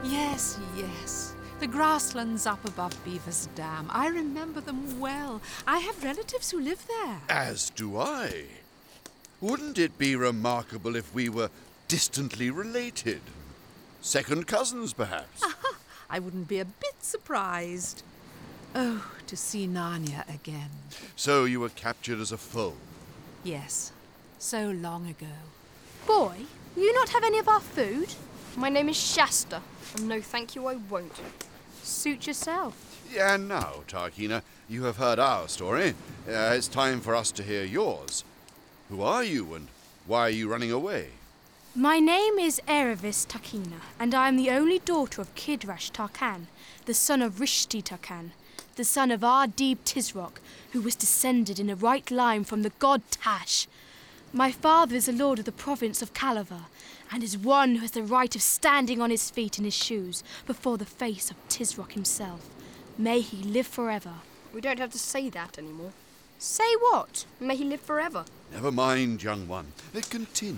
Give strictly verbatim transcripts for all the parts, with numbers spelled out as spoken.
Yes, yes. The grasslands up above Beaver's Dam. I remember them well. I have relatives who live there. As do I. Wouldn't it be remarkable if we were distantly related? Second cousins, perhaps? I wouldn't be a bit surprised. Oh, to see Narnia again. So you were captured as a foe? Yes, so long ago. Boy, will you not have any of our food? My name is Shasta, and no thank you, I won't. Suit yourself. And now, Tarkina, you have heard our story. Uh, it's time for us to hear yours. Who are you, and why are you running away? My name is Erevis Tarkina, and I am the only daughter of Kidrash Tarkan, the son of Rishti Tarkan, the son of Ardib Tisroc, who was descended in a right line from the god Tash. My father is a lord of the province of Calaver, and is one who has the right of standing on his feet in his shoes before the face of Tisroc himself. May he live forever. We don't have to say that anymore. Say what? May he live forever. Never mind, young one. Uh, continue.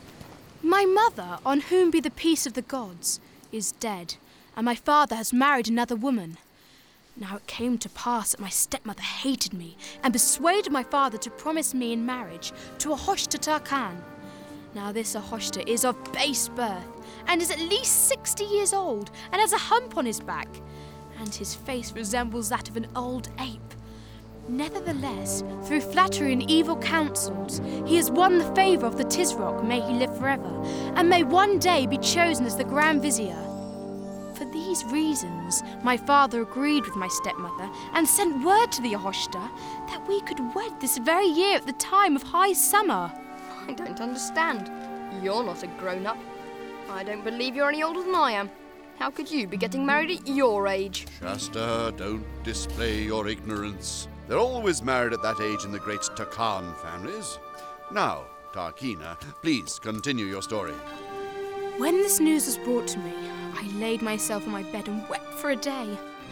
My mother, on whom be the peace of the gods, is dead, and my father has married another woman. Now it came to pass that my stepmother hated me and persuaded my father to promise me in marriage to Ahoshta Tarkan. Now this Ahoshta is of base birth and is at least sixty years old and has a hump on his back, and his face resembles that of an old ape. Nevertheless, through flattery and evil counsels, he has won the favour of the Tisroc, may he live forever, and may one day be chosen as the Grand Vizier. For these reasons, my father agreed with my stepmother and sent word to the Ahoshta that we could wed this very year at the time of high summer. I don't understand. You're not a grown-up. I don't believe you're any older than I am. How could you be getting married at your age? Shasta, don't display your ignorance. They're always married at that age in the great Tarkan families. Now, Tarkina, please continue your story. When this news was brought to me, I laid myself on my bed and wept for a day.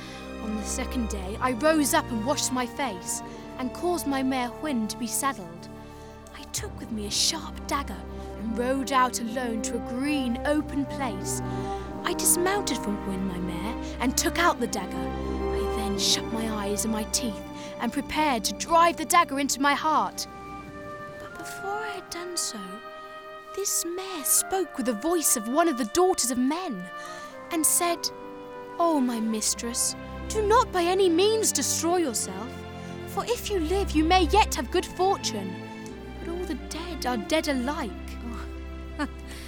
On the second day, I rose up and washed my face and caused my mare Hwyn to be saddled. I took with me a sharp dagger and rode out alone to a green, open place. I dismounted from Hwyn, my mare, and took out the dagger. I then shut my eyes and my teeth and prepared to drive the dagger into my heart. But before I had done so, this mare spoke with the voice of one of the daughters of men and said, "Oh, my mistress, do not by any means destroy yourself, for if you live, you may yet have good fortune. But all the dead are dead alike." Oh.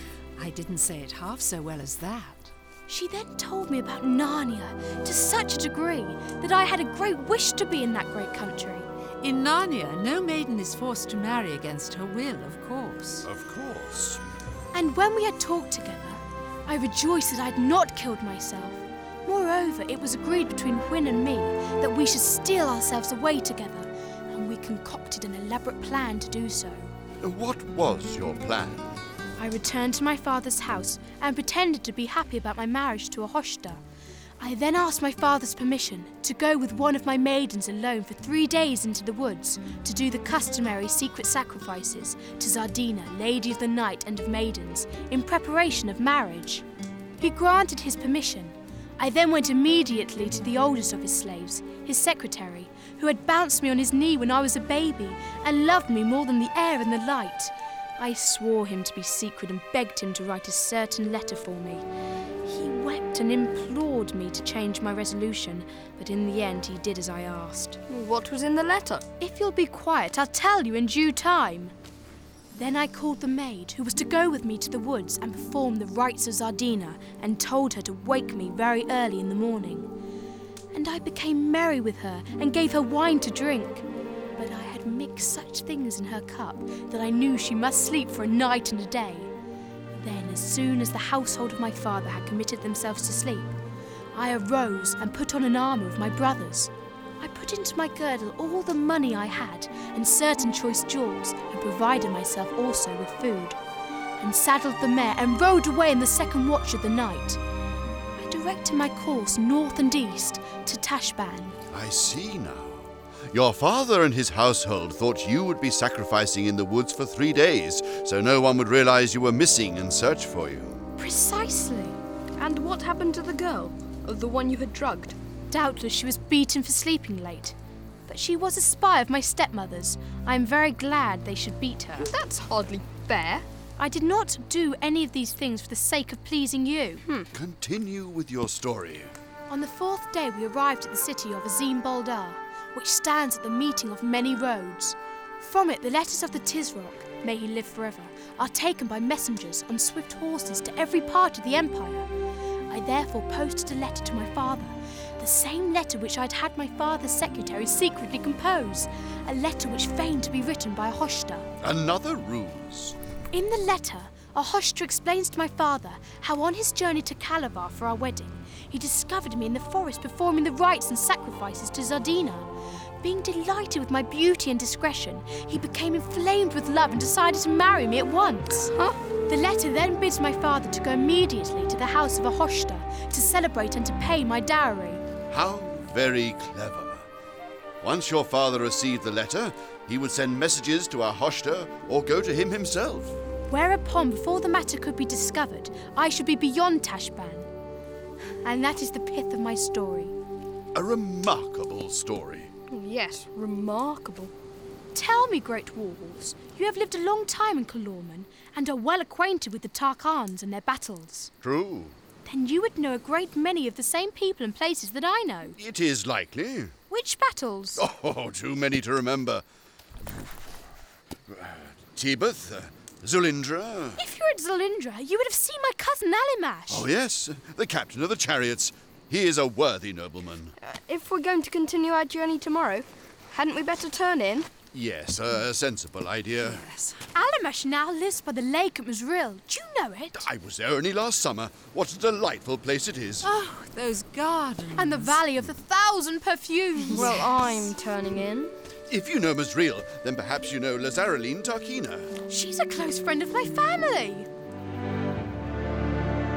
I didn't say it half so well as that. She then told me about Narnia to such a degree that I had a great wish to be in that great country. In Narnia, no maiden is forced to marry against her will, of course. Of course. And when we had talked together, I rejoiced that I had not killed myself. Moreover, it was agreed between Hwyn and me that we should steal ourselves away together, and we concocted an elaborate plan to do so. What was your plan? I returned to my father's house and pretended to be happy about my marriage to Ahoshta. I then asked my father's permission to go with one of my maidens alone for three days into the woods to do the customary secret sacrifices to Zardina, Lady of the Night and of Maidens, in preparation of marriage. He granted his permission. I then went immediately to the oldest of his slaves, his secretary, who had bounced me on his knee when I was a baby and loved me more than the air and the light. I swore him to be secret and begged him to write a certain letter for me. He wept and implored me to change my resolution, but in the end he did as I asked. What was in the letter? If you'll be quiet, I'll tell you in due time. Then I called the maid, who was to go with me to the woods and perform the rites of Zardina, and told her to wake me very early in the morning. And I became merry with her and gave her wine to drink. But I had mixed such things in her cup that I knew she must sleep for a night and a day. Then, as soon as the household of my father had committed themselves to sleep, I arose and put on an armour of my brother's. I put into my girdle all the money I had and certain choice jewels, and provided myself also with food, and saddled the mare and rode away in the second watch of the night. I directed my course north and east to Tashban. I see now. Your father and his household thought you would be sacrificing in the woods for three days, so no one would realize you were missing and search for you. Precisely. And what happened to the girl? The one you had drugged? Doubtless she was beaten for sleeping late. But she was a spy of my stepmother's. I am very glad they should beat her. That's hardly fair. I did not do any of these things for the sake of pleasing you. Hmm. Continue with your story. On the fourth day we arrived at the city of Azim Boldar, which stands at the meeting of many roads. From it the letters of the Tisroc, may he live forever, are taken by messengers on swift horses to every part of the empire. I therefore posted a letter to my father, the same letter which I'd had my father's secretary secretly compose, a letter which feigned to be written by a Hoshta. Another ruse. In the letter, a Hoshta explains to my father how on his journey to Calabar for our wedding, he discovered me in the forest performing the rites and sacrifices to Zardina. Being delighted with my beauty and discretion, he became inflamed with love and decided to marry me at once. Huh? The letter then bids my father to go immediately to the house of a Hoshta to celebrate and to pay my dowry. How very clever. Once your father received the letter, he would send messages to our Hoshta or go to him himself. Whereupon, before the matter could be discovered, I should be beyond Tashban. And that is the pith of my story. A remarkable story. Yes, remarkable. Tell me, great warwolves, you have lived a long time in Kalorman and are well acquainted with the Tarkans and their battles. True. Then you would know a great many of the same people and places that I know. It is likely. Which battles? Oh, too many to remember. Tebeth, uh, Zulindra. If you're at Zulindra, you would have seen my cousin Alimash. Oh, yes, the captain of the chariots. He is a worthy nobleman. Uh, if we're going to continue our journey tomorrow, hadn't we better turn in? Yes, a sensible idea. Yes. Alimash now lives by the lake at Masril. Do you know it? I was there only last summer. What a delightful place it is. Oh, those gardens. And the Valley of the Thousand Perfumes. Well, I'm turning in. If you know Masril, then perhaps you know Lazareline Tarkina. She's a close friend of my family.